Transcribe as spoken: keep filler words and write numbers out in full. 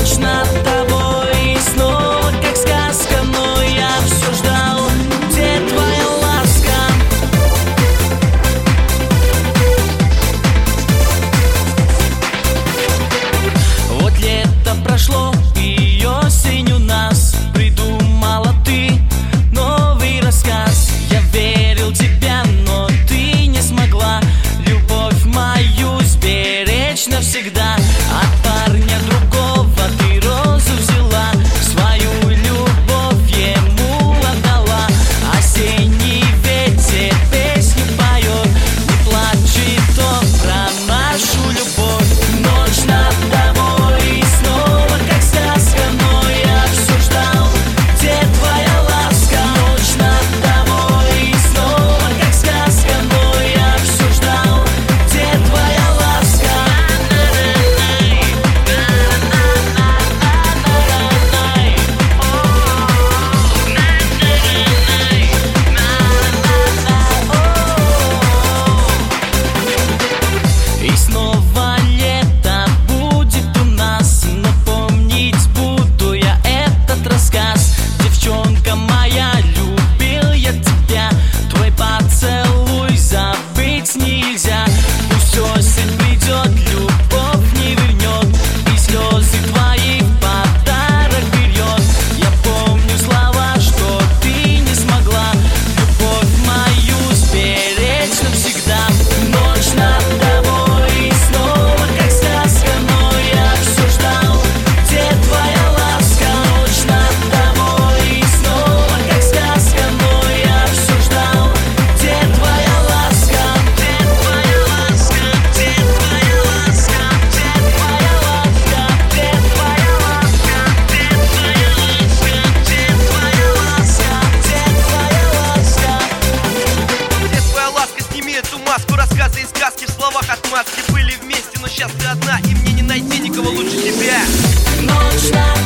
Ночь над тобой и снова как сказка, но я все ждал, где твоя ласка? Вот лето прошло и осень у нас, придумала ты новый рассказ. Я верил в тебя, но ты не смогла любовь мою сберечь навсегда. От парня другого ты розу взяла, свою любовь ему отдала. Осенний ветер песню поет, не плачет он про нашу любовь. Ночь над тобой и снова как сказка, но я все ждал, где твоя ласка? Ночь над тобой и снова как сказка, но я все ждал, где твоя ласка? И снова лето будет у нас, но помнить буду я этот рассказ. Девчонка моя, любил я тебя, твой поцелуй забыть нельзя. Пусть осень придет, любовь не вернет, и слезы твои в подарок берет. Я помню слова, что ты не смогла любовь мою сберечь навсегда. Ночь над тобой и снова как сказка, но я все ждал, где твоя ласка? Ночь над тобой и снова как сказка, но я все ждал, где твоя ласка? Где твоя ласка? Где твоя ласка? Где твоя ласка? Где твоя ласка? Где твоя ласка? Где твоя ласка? Где твоя ласка? Где твоя ласка? Сними эту маску, рассказы и сказки в словах отмазки. Были вместе, но сейчас ты одна, и мне не найти никого лучше тебя. Ночь над